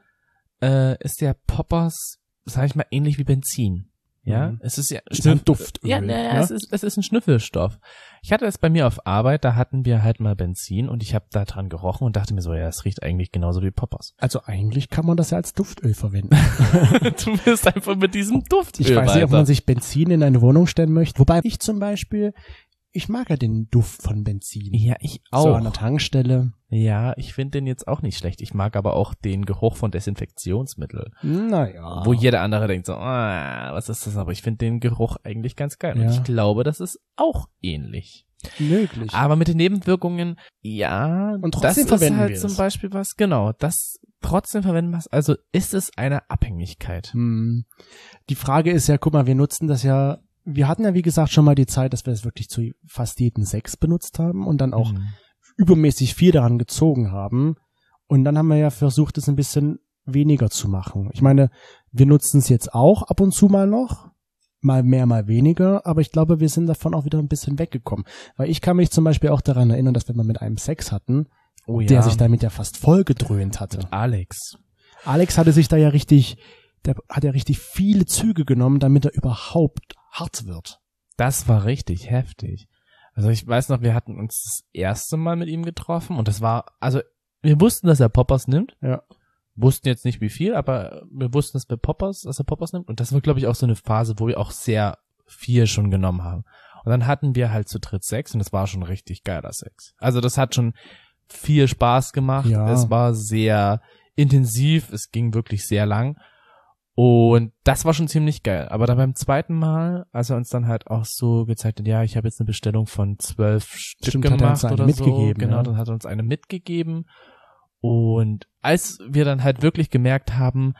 S3: ist der Poppers, sag ich mal, ähnlich wie Benzin. Ja, es ist ja
S1: Ist ein Duftöl.
S3: Ja, es ist ein Schnüffelstoff. Ich hatte das bei mir auf Arbeit, da hatten wir halt mal Benzin und ich habe da dran gerochen und dachte mir so, ja, es riecht eigentlich genauso wie Poppers.
S1: Also eigentlich kann man das ja als Duftöl verwenden.
S3: Du bist einfach mit diesem Duftöl
S1: Ich weiß nicht, ob
S3: weiter.
S1: man sich Benzin in eine Wohnung stellen möchte. Wobei ich zum Beispiel, ich mag ja den Duft von Benzin.
S3: Ja, ich auch.
S1: So an der Tankstelle.
S3: Ja, ich finde den jetzt auch nicht schlecht. Ich mag aber auch den Geruch von Desinfektionsmittel.
S1: Naja.
S3: Wo jeder andere denkt so, was ist das? Aber ich finde den Geruch eigentlich ganz geil. Und
S1: Ja.
S3: ich glaube, das ist auch ähnlich.
S1: Möglich.
S3: Aber mit den Nebenwirkungen, ja,
S1: Und
S3: das
S1: trotzdem
S3: ist
S1: verwenden
S3: halt
S1: wir
S3: zum
S1: es.
S3: Beispiel was, genau, das trotzdem verwenden wir es. Also ist es eine Abhängigkeit.
S1: Die Frage ist ja, guck mal, wir nutzen das ja, wir hatten ja wie gesagt schon mal die Zeit, dass wir es wirklich zu fast jedem Sex benutzt haben und dann auch übermäßig viel daran gezogen haben. Und dann haben wir ja versucht, es ein bisschen weniger zu machen. Ich meine, wir nutzen es jetzt auch ab und zu mal noch, mal mehr, mal weniger, aber ich glaube, wir sind davon auch wieder ein bisschen weggekommen. Weil ich kann mich zum Beispiel auch daran erinnern, dass wenn wir mit einem Sex hatten,
S3: Oh ja.
S1: der sich damit ja fast voll gedröhnt hatte.
S3: Alex.
S1: Alex hatte sich da ja richtig, der hat ja richtig viele Züge genommen, damit er überhaupt hart wird.
S3: Das war richtig heftig. Also ich weiß noch, wir hatten uns das erste Mal mit ihm getroffen und das war, also wir wussten, dass er Poppers nimmt.
S1: Ja.
S3: Wussten jetzt nicht wie viel, aber wir wussten, dass er Poppers nimmt. Und das war, glaube ich, auch so eine Phase, wo wir auch sehr viel schon genommen haben. Und dann hatten wir halt zu dritt Sex und es war schon richtig geiler Sex. Also das hat schon viel Spaß gemacht.
S1: Ja.
S3: Es war sehr intensiv. Es ging wirklich sehr lang. Und das war schon ziemlich geil. Aber dann beim zweiten Mal, als er uns dann halt auch so gezeigt hat, ja, ich habe jetzt eine Bestellung von 12 Stück
S1: Stimmt, hat er
S3: gemacht
S1: uns eine
S3: oder
S1: mitgegeben,
S3: so. Genau,
S1: ja.
S3: dann hat er uns eine mitgegeben. Und als wir dann halt wirklich gemerkt haben,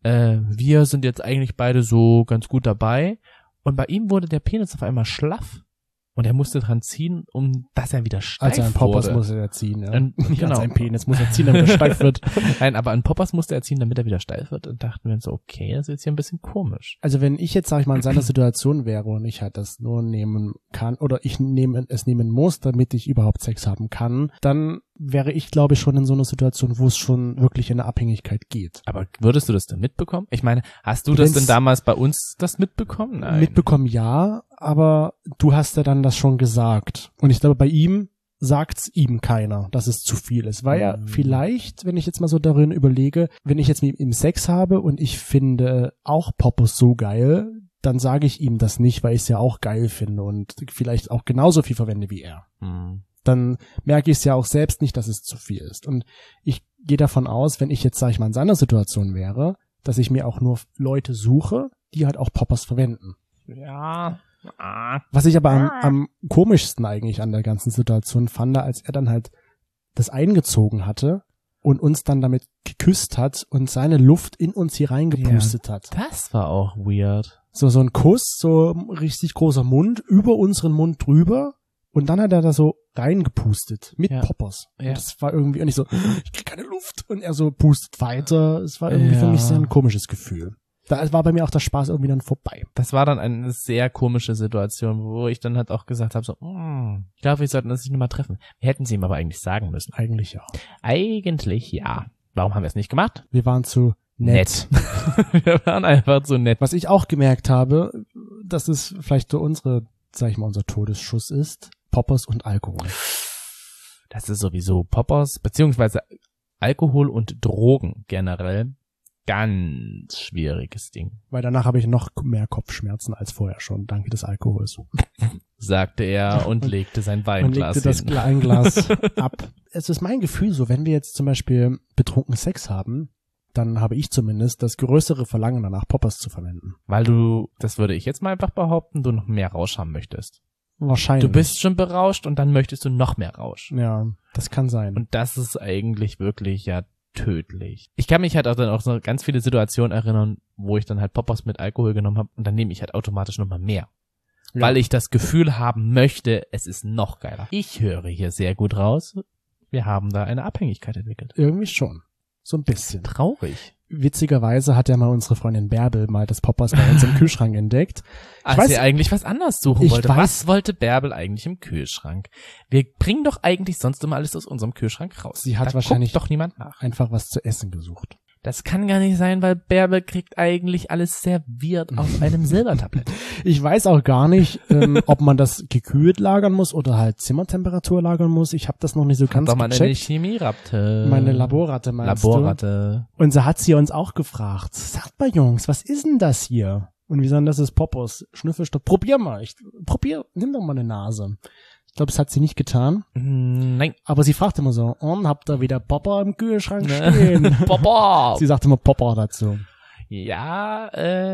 S3: wir sind jetzt eigentlich beide so ganz gut dabei. Und bei ihm wurde der Penis auf einmal schlaff. Und er musste dran ziehen, dass er wieder steif
S1: Also ein Poppers
S3: wurde.
S1: muss er ziehen, ja.
S3: Genau.
S1: Also ein Penis muss er ziehen, damit er steif wird.
S3: Nein, aber an Poppers musste er ziehen, damit er wieder steif wird. Und dachten wir uns so, okay, das ist jetzt hier ein bisschen komisch.
S1: Also wenn ich jetzt, sag ich mal, in seiner Situation wäre und ich halt das nur nehmen kann oder ich es nehmen muss, damit ich überhaupt Sex haben kann, dann wäre ich, glaube ich, schon in so einer Situation, wo es schon wirklich in eine Abhängigkeit geht.
S3: Aber würdest du das denn mitbekommen? Ich meine, hast du
S1: Wenn's-
S3: das denn damals bei uns das mitbekommen? Nein.
S1: Mitbekommen ja, aber du hast ja dann das schon gesagt. Und ich glaube, bei ihm sagt's ihm keiner, dass es zu viel ist. Weil er vielleicht, wenn ich jetzt mal so darin überlege, wenn ich jetzt mit ihm Sex habe und ich finde auch Poppers so geil, dann sage ich ihm das nicht, weil ich es ja auch geil finde und vielleicht auch genauso viel verwende wie er. Dann merke ich es ja auch selbst nicht, dass es zu viel ist. Und ich gehe davon aus, wenn ich jetzt, sag ich mal, in seiner Situation wäre, dass ich mir auch nur Leute suche, die halt auch Poppers verwenden.
S3: Ja.
S1: Was ich aber am komischsten eigentlich an der ganzen Situation fand, als er dann halt das eingezogen hatte und uns dann damit geküsst hat und seine Luft in uns hier reingepustet hat.
S3: Das war auch weird.
S1: So ein Kuss, so ein richtig großer Mund, über unseren Mund drüber. Und dann hat er da so reingepustet mit
S3: Ja.
S1: Poppers.
S3: Ja.
S1: Und das war irgendwie, und ich so, ich krieg keine Luft. Und er so pustet weiter. Es war irgendwie für mich sehr ein komisches Gefühl. Da war bei mir auch der Spaß irgendwie dann vorbei.
S3: Das war dann eine sehr komische Situation, wo ich dann halt auch gesagt habe, so, ich glaube, wir sollten uns nicht nochmal treffen. Wir hätten sie ihm aber eigentlich sagen müssen.
S1: Eigentlich ja.
S3: Eigentlich ja. Warum haben wir es nicht gemacht?
S1: Wir waren zu nett.
S3: Wir waren einfach zu nett.
S1: Was ich auch gemerkt habe, dass es vielleicht so sag ich mal, unser Todesschuss ist, Poppers und Alkohol.
S3: Das ist sowieso Poppers, beziehungsweise Alkohol und Drogen generell ganz schwieriges Ding,
S1: Weil danach habe ich noch mehr Kopfschmerzen als vorher schon, dank des Alkohols.
S3: sagte er und legte sein
S1: Man
S3: Weinglas
S1: legte das
S3: hin.
S1: Weinglas ab. Es ist mein Gefühl so, wenn wir jetzt zum Beispiel betrunken Sex haben, dann habe ich zumindest das größere Verlangen danach, Poppers zu verwenden.
S3: Weil du, das würde ich jetzt mal einfach behaupten, du noch mehr Rausch haben möchtest.
S1: Wahrscheinlich.
S3: Du bist schon berauscht und dann möchtest du noch mehr Rausch.
S1: Ja, das kann sein.
S3: Und das ist eigentlich wirklich ja tödlich. Ich kann mich halt auch dann auch so ganz viele Situationen erinnern, wo ich dann halt Poppers mit Alkohol genommen habe und dann nehme ich halt automatisch nochmal mehr.
S1: Ja.
S3: Weil ich das Gefühl haben möchte, es ist noch geiler. Ich höre hier sehr gut raus, wir haben da eine Abhängigkeit entwickelt.
S1: Irgendwie schon. So ein bisschen.
S3: Traurig.
S1: Witzigerweise hat ja mal unsere Freundin Bärbel mal das Poppers bei uns im Kühlschrank entdeckt.
S3: Als
S1: weiß-
S3: sie eigentlich was anderes suchen
S1: ich
S3: wollte.
S1: weiß-
S3: Was wollte Bärbel eigentlich im Kühlschrank? Wir bringen doch eigentlich sonst immer alles aus unserem Kühlschrank raus.
S1: Sie hat
S3: Da
S1: wahrscheinlich-
S3: guckt doch niemand nach.
S1: Einfach was zu essen gesucht.
S3: Das kann gar nicht sein, weil Bärbel kriegt eigentlich alles serviert auf einem Silbertablett.
S1: Ich weiß auch gar nicht, ob man das gekühlt lagern muss oder halt Zimmertemperatur lagern muss. Ich habe das noch nicht so ganz
S3: Doch mal eine
S1: gecheckt.
S3: Chemieratte.
S1: Meine Laborratte meinst
S3: Laborratte.
S1: du? Und so hat sie uns auch gefragt. Sagt mal Jungs, was ist denn das hier? Und wir sagen, das ist Poppers. Schnüffelstoff. Probier mal. Nimm doch mal eine Nase. Ich glaube, das hat sie nicht getan.
S3: Nein.
S1: Aber sie fragte immer so, und habt ihr wieder Popper im Kühlschrank stehen?
S3: Papa.
S1: Sie sagte immer Popper dazu.
S3: Ja,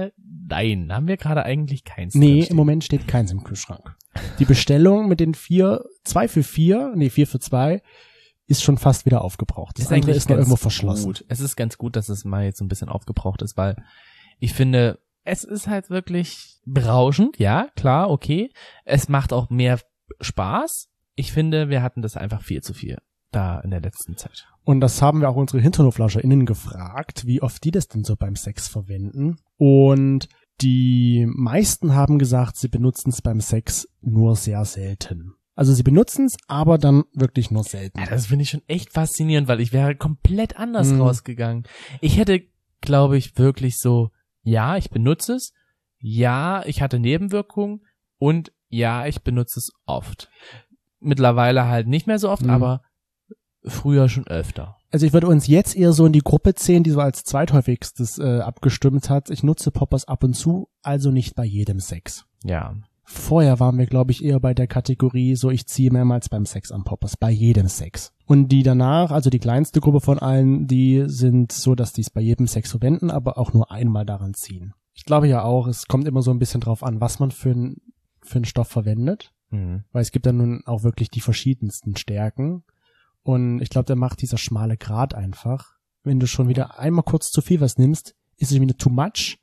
S3: nein, haben wir gerade eigentlich keins.
S1: Nee,
S3: drinstehen.
S1: im Moment steht keins im Kühlschrank. Die Bestellung mit den 4 für 2, ist schon fast wieder aufgebraucht. Das andere ist noch
S3: ganz
S1: irgendwo verschlossen.
S3: Gut. Es ist ganz gut, dass es mal jetzt so ein bisschen aufgebraucht ist, weil ich finde, es ist halt wirklich berauschend, ja, klar, okay. Es macht auch mehr Spaß. Ich finde, wir hatten das einfach viel zu viel da in der letzten Zeit.
S1: Und das haben wir auch unsere HinterhoflauscherInnen gefragt, wie oft die das denn so beim Sex verwenden. Und die meisten haben gesagt, sie benutzen es beim Sex nur sehr selten. Also sie benutzen es, aber dann wirklich nur selten.
S3: Ja, das finde ich schon echt faszinierend, weil ich wäre komplett anders
S1: Mhm.
S3: rausgegangen. Ich hätte, glaube ich, wirklich so, ja, ich benutze es, ja, ich hatte Nebenwirkungen und ja, ich benutze es oft. Mittlerweile halt nicht mehr so oft,
S1: Mhm.
S3: aber früher schon öfter.
S1: Also ich würde uns jetzt eher so in die Gruppe zählen, die so als zweithäufigstes abgestimmt hat. Ich nutze Poppers ab und zu, also nicht bei jedem Sex.
S3: Ja.
S1: Vorher waren wir, glaube ich, eher bei der Kategorie, so ich ziehe mehrmals beim Sex an Poppers, bei jedem Sex. Und die danach, also die kleinste Gruppe von allen, die sind so, dass die es bei jedem Sex verwenden, aber auch nur einmal daran ziehen. Ich glaube ja auch, es kommt immer so ein bisschen drauf an, was man für einen Stoff verwendet,
S3: Mhm.
S1: weil es gibt ja nun auch wirklich die verschiedensten Stärken. Und ich glaube, der macht dieser schmale Grat einfach. Wenn du schon wieder einmal kurz zu viel was nimmst, ist es wieder too much.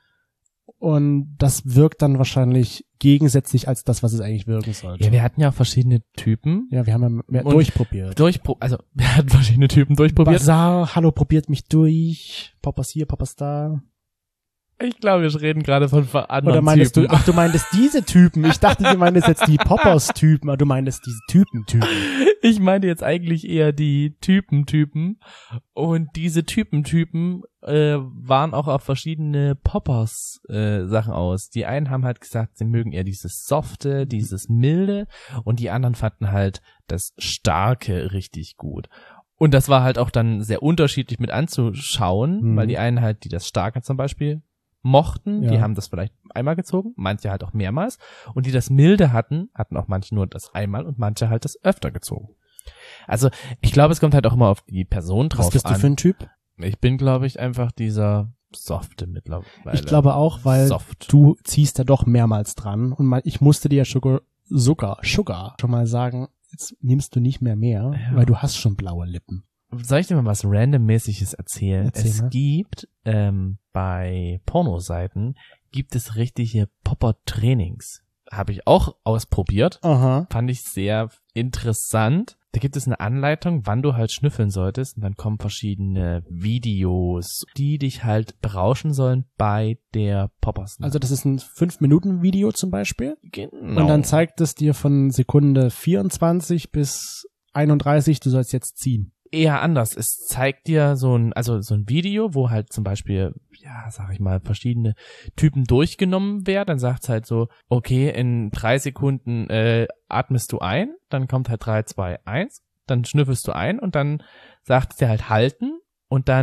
S1: Und das wirkt dann wahrscheinlich gegensätzlich als das, was es eigentlich wirken sollte.
S3: Ja, wir hatten ja auch verschiedene Typen.
S1: Ja, wir haben ja mehr
S3: Und
S1: durchprobiert.
S3: Also, wir hatten verschiedene Typen durchprobiert.
S1: Bazar, hallo, probiert mich durch. Poppers hier, Poppers da.
S3: Ich glaube, wir reden gerade von anderen
S1: Oder meintest
S3: Typen.
S1: du, ach, du meintest diese Typen. Ich dachte, du meintest jetzt die Poppers-Typen, aber du meintest diese Typen.
S3: Ich meinte jetzt eigentlich eher die Typen. Und diese Typen waren auch auf verschiedene Poppers Sachen aus. Die einen haben halt gesagt, sie mögen eher dieses Softe, dieses Milde und die anderen fanden halt das Starke richtig gut. Und das war halt auch dann sehr unterschiedlich mit anzuschauen, weil die einen halt, die das Starke zum Beispiel mochten,
S1: Ja.
S3: die haben das vielleicht einmal gezogen, manche halt auch mehrmals. Und die das Milde hatten auch manche nur das einmal und manche halt das öfter gezogen. Also ich glaube, es kommt halt auch immer auf die Person drauf
S1: Was bist
S3: an.
S1: du für ein Typ?
S3: Ich bin, glaube ich, einfach dieser Softe mittlerweile.
S1: Ich glaube auch, weil
S3: Soft.
S1: du ziehst da doch mehrmals dran. Und ich musste dir ja sogar schon mal sagen, jetzt nimmst du nicht mehr,
S3: Ja.
S1: weil du hast schon blaue Lippen.
S3: Soll ich dir mal was Randommäßiges erzählen?
S1: Erzähl
S3: Es
S1: mal.
S3: gibt bei Pornoseiten gibt es richtige Popper-Trainings. Habe ich auch ausprobiert.
S1: Aha.
S3: Fand ich sehr interessant. Da gibt es eine Anleitung, wann du halt schnüffeln solltest. Und dann kommen verschiedene Videos, die dich halt berauschen sollen bei der Poppers.
S1: Also das ist ein 5-Minuten-Video zum Beispiel.
S3: genau.
S1: Und dann zeigt es dir von Sekunde 24 bis 31, du sollst jetzt ziehen.
S3: eher anders. Es zeigt dir so ein Video, wo halt zum Beispiel, ja, sag ich mal, verschiedene Typen durchgenommen werden. Dann sagt es halt so, okay, in 3 Sekunden atmest du ein, dann kommt halt 3, 2, 1, dann schnüffelst du ein und dann sagt es dir halt halten und dann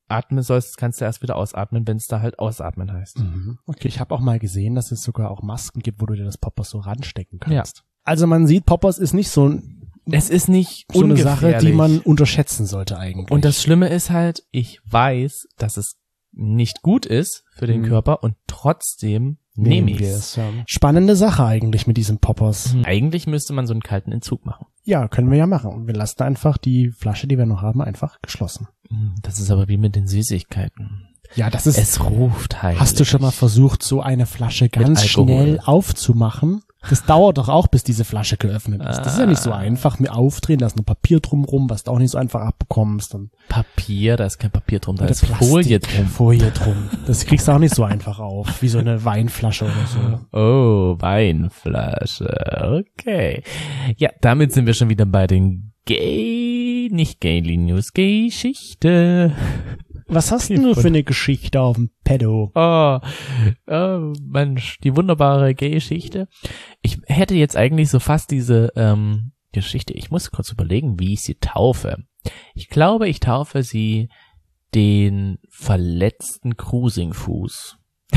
S3: atmen sollst, kannst du erst wieder ausatmen, wenn es da halt ausatmen heißt.
S1: Okay, ich habe auch mal gesehen, dass es sogar auch Masken gibt, wo du dir das Poppers so ranstecken kannst. Ja. Also man sieht, Poppers ist nicht
S3: es ist nicht
S1: so eine Sache, die man unterschätzen sollte eigentlich.
S3: Und das Schlimme ist halt, ich weiß, dass es nicht gut ist für den Körper und trotzdem nehme ich es.
S1: Ja. Spannende Sache eigentlich mit diesen Poppers.
S3: Eigentlich müsste man so einen kalten Entzug machen.
S1: Ja, können wir ja machen. Wir lassen einfach die Flasche, die wir noch haben, einfach geschlossen.
S3: Das ist aber wie mit den Süßigkeiten.
S1: Ja, das ist...
S3: Es ruft heilig.
S1: Hast du schon mal versucht, so eine Flasche ganz schnell aufzumachen? Das dauert doch auch, bis diese Flasche geöffnet ist. Das ist ja nicht so einfach. Mir aufdrehen, da ist nur Papier drumrum, was du auch nicht so einfach abbekommst. Und
S3: Papier, da ist kein Papier drum, da ist Folie drum.
S1: Folie drum. Das kriegst du auch nicht so einfach auf, wie so eine Weinflasche oder so.
S3: Oh, Weinflasche. Okay. Ja, damit sind wir schon wieder bei den nicht Gaily News, Geschichte.
S1: Was hast denn du für eine Geschichte auf dem Pedo?
S3: Oh, Mensch, die wunderbare Geschichte. Ich hätte jetzt eigentlich so fast diese Geschichte, ich muss kurz überlegen, wie ich sie taufe. Ich glaube, ich taufe sie den verletzten Cruising-Fuß.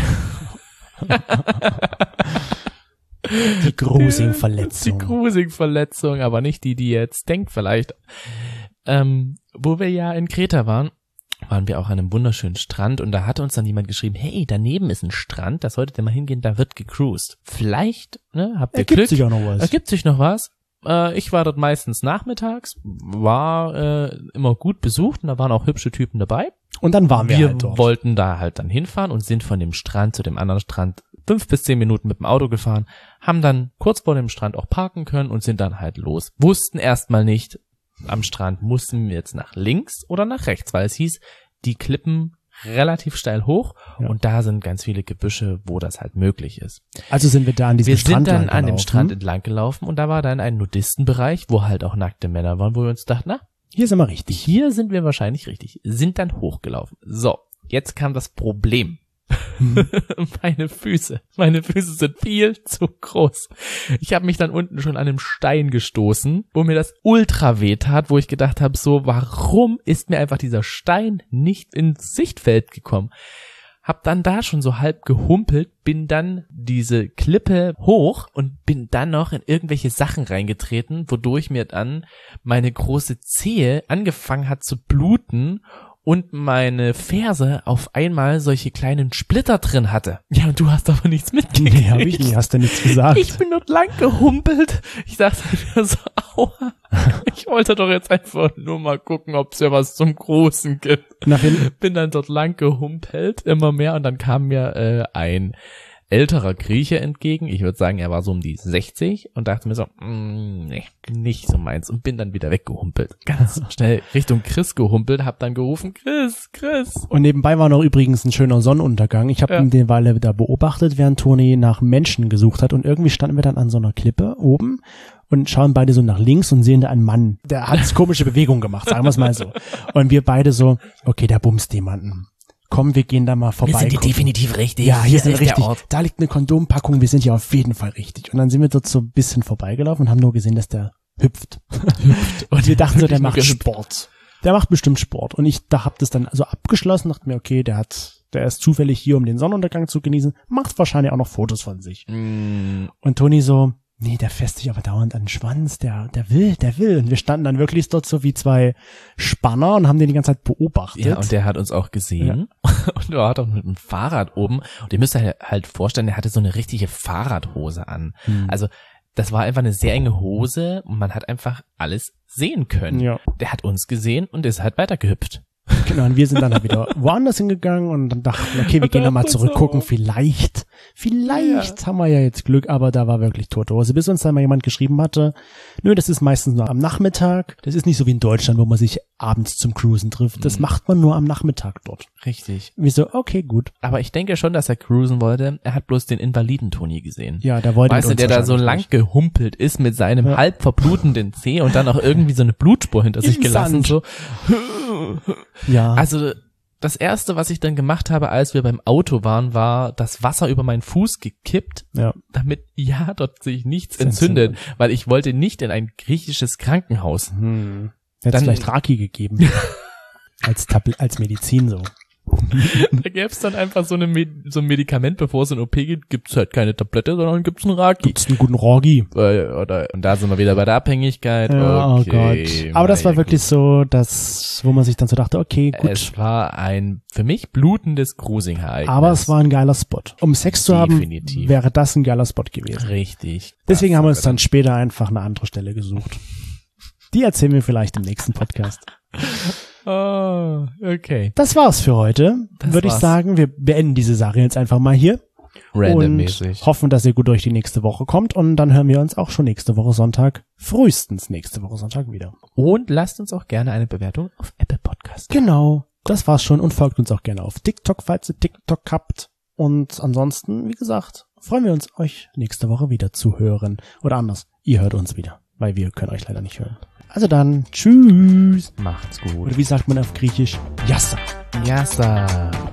S1: Die Cruising-Verletzung.
S3: Die Cruising-Verletzung, aber nicht die ihr jetzt denkt vielleicht. Wo wir ja in Kreta waren wir auch an einem wunderschönen Strand und da hatte uns dann jemand geschrieben, hey, daneben ist ein Strand, da solltet ihr mal hingehen, da wird gecruised. Vielleicht, habt ihr Glück.
S1: Ergibt sich auch noch was.
S3: Ergibt sich noch was. Ich war dort meistens nachmittags, war immer gut besucht und da waren auch hübsche Typen dabei.
S1: Und dann waren wir halt
S3: dort. Wir wollten da halt dann hinfahren und sind von dem Strand zu dem anderen Strand 5 bis 10 Minuten mit dem Auto gefahren, haben dann kurz vor dem Strand auch parken können und sind dann halt los. Wussten erstmal nicht, am Strand mussten wir jetzt nach links oder nach rechts, weil es hieß, die Klippen relativ steil hoch und da sind ganz viele Gebüsche, wo das halt möglich ist.
S1: Also sind wir da an diesem Strand
S3: Wir sind dann an dem Strand entlang gelaufen und da war dann ein Nudistenbereich, wo halt auch nackte Männer waren, wo wir uns dachten,
S1: hier sind wir richtig.
S3: Hier sind wir wahrscheinlich richtig. Sind dann hochgelaufen. So, jetzt kam das Problem. Meine Füße sind viel zu groß. Ich habe mich dann unten schon an einem Stein gestoßen, wo mir das ultra weh tat, wo ich gedacht habe, so, warum ist mir einfach dieser Stein nicht ins Sichtfeld gekommen? Hab dann da schon so halb gehumpelt, bin dann diese Klippe hoch und bin dann noch in irgendwelche Sachen reingetreten, wodurch mir dann meine große Zehe angefangen hat zu bluten und meine Ferse auf einmal solche kleinen Splitter drin hatte. Ja, und du hast aber nichts mitgekriegt.
S1: Nee, hab ich nicht, hast du nichts gesagt.
S3: Ich bin dort lang gehumpelt. Ich dachte mir so, aua. Ich wollte doch jetzt einfach nur mal gucken, ob es ja was zum Großen gibt. Bin dann dort lang gehumpelt, immer mehr, und dann kam mir ein älterer Grieche entgegen. Ich würde sagen, er war so um die 60 und dachte mir so, nee, nicht so meins, und bin dann wieder weggehumpelt. Ganz schnell Richtung Chris gehumpelt, hab dann gerufen, Chris.
S1: Und nebenbei war noch übrigens ein schöner Sonnenuntergang. Ich habe den Weile da beobachtet, während Toni nach Menschen gesucht hat, und irgendwie standen wir dann an so einer Klippe oben und schauen beide so nach links und sehen da einen Mann, der hat komische Bewegungen gemacht, sagen wir es mal so. Und wir beide so, okay, der bumst jemanden. Komm, wir gehen da mal vorbei.
S3: Wir sind hier definitiv richtig.
S1: Ja, hier sind wir richtig. Da liegt eine Kondompackung, wir sind hier auf jeden Fall richtig. Und dann sind wir dort so ein bisschen vorbeigelaufen und haben nur gesehen, dass der hüpft. Und wir dachten so, der macht Sport. Der macht bestimmt Sport. Und ich hab das dann so abgeschlossen, dachte mir, okay, der ist zufällig hier, um den Sonnenuntergang zu genießen, macht wahrscheinlich auch noch Fotos von sich. Und Toni so, nee, der fässt sich aber dauernd an den Schwanz, der will. Und wir standen dann wirklich dort so wie zwei Spanner und haben den die ganze Zeit beobachtet.
S3: Ja, und der hat uns auch gesehen. Ja. Und er hat auch mit dem Fahrrad oben. Und ihr müsst euch halt vorstellen, der hatte so eine richtige Fahrradhose an. Also das war einfach eine sehr enge Hose und man hat einfach alles sehen können. Ja. Der hat uns gesehen und ist halt weitergehüpft.
S1: Genau, und wir sind dann halt wieder woanders hingegangen und dann dachten, okay, wir gehen nochmal zurückgucken, vielleicht haben wir ja jetzt Glück, aber da war wirklich tote Hose, bis uns dann mal jemand geschrieben hatte, nö, das ist meistens nur am Nachmittag, das ist nicht so wie in Deutschland, wo man sich abends zum Cruisen trifft, das macht man nur am Nachmittag dort.
S3: Richtig.
S1: Wir so, okay, gut.
S3: Aber ich denke schon, dass er cruisen wollte, er hat bloß den Invaliden-Toni gesehen.
S1: Ja, der wollte
S3: weißt du, der da so lang gehumpelt ist mit seinem halb verblutenden Zeh und dann auch irgendwie so eine Blutspur hinter sich gelassen, so.
S1: Ja.
S3: Also das erste, was ich dann gemacht habe, als wir beim Auto waren, war das Wasser über meinen Fuß gekippt, damit dort sich nichts entzündet, weil ich wollte nicht in ein griechisches Krankenhaus.
S1: Hätte es vielleicht Raki gegeben. als Medizin so.
S3: Da gäbe es dann einfach so ein Medikament, bevor es in OP geht, gibt's halt keine Tablette, sondern gibt's einen Raki.
S1: Gibt's einen guten Roggi.
S3: Und da sind wir wieder bei der Abhängigkeit.
S1: Ja,
S3: Okay,
S1: oh Gott. Aber das war wirklich so, wo man sich dann so dachte, okay, gut.
S3: Es war ein für mich blutendes Cruising-Ereignis.
S1: Aber es war ein geiler Spot. Um Sex zu haben,
S3: Definitiv.
S1: wäre das ein geiler Spot gewesen.
S3: Richtig.
S1: Deswegen haben wir uns dann später einfach eine andere Stelle gesucht. Die erzählen wir vielleicht im nächsten Podcast.
S3: Oh, okay.
S1: Das war's für heute. Würde ich sagen, wir beenden diese Sache jetzt einfach mal hier.
S3: Randommäßig.
S1: Und hoffen, dass ihr gut durch die nächste Woche kommt. Und dann hören wir uns auch schon nächste Woche Sonntag, frühestens nächste Woche Sonntag wieder.
S3: Und lasst uns auch gerne eine Bewertung auf Apple Podcast.
S1: Genau. Das war's schon. Und folgt uns auch gerne auf TikTok, falls ihr TikTok habt. Und ansonsten, wie gesagt, freuen wir uns, euch nächste Woche wieder zu hören. Oder anders, ihr hört uns wieder, weil wir können euch leider nicht hören. Also dann, tschüss.
S3: Macht's gut.
S1: Oder wie sagt man auf Griechisch? Yassa.
S3: Yassa.